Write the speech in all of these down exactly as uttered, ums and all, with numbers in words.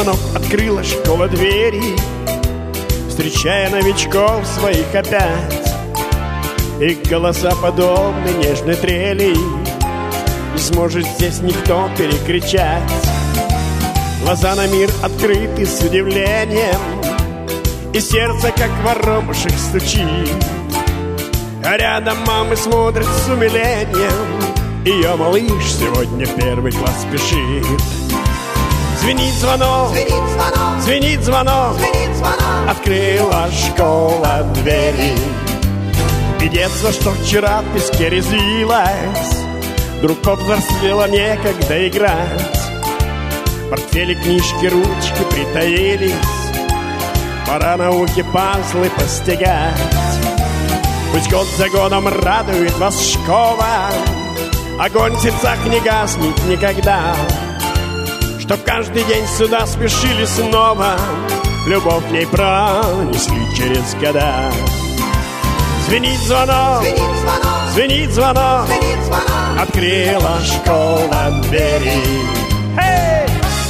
звонок, открыла школа двери, встречая новичков своих опять. Их голоса подобны нежной трели, не сможет здесь никто перекричать. Глаза на мир открыты с удивлением, и сердце, как воробушек, стучит. А рядом мамы смотрят с умилением, ее малыш сегодня первый класс спешит. Звенит звонок, звенит звонок, звенит звонок, звенит звонок. Открыла школа двери, и детство, что вчера в песке резвилось, вдруг повзрослело, некогда играть. В портфеле книжки, ручки притаились, пора науки пазлы постигать. Пусть год за годом радует вас школа, огонь в сердцах не гаснет никогда. Чтоб каждый день сюда спешили снова, любовь в ней пронесли через года. Звенит звонок, звенит звонок, звенит звонок, звенит звонок. Открыла школа двери. Hey!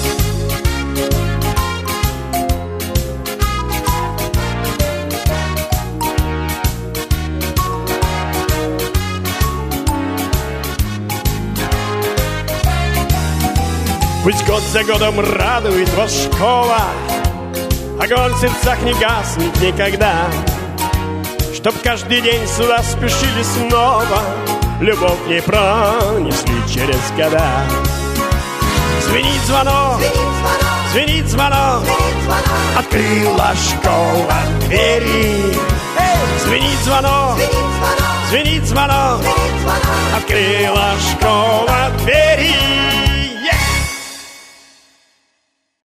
Пусть год за годом радует вас школа, огонь в сердцах не гаснет никогда. Чтоб каждый день сюда спешили снова, любовь в ней пронесли через года. Звенит звонок, звенит звонок, звенит звонок, звенит звонок. Открыла школа двери. Звенит звонок, звенит звонок, звенит звонок, звенит звонок. Открыла школа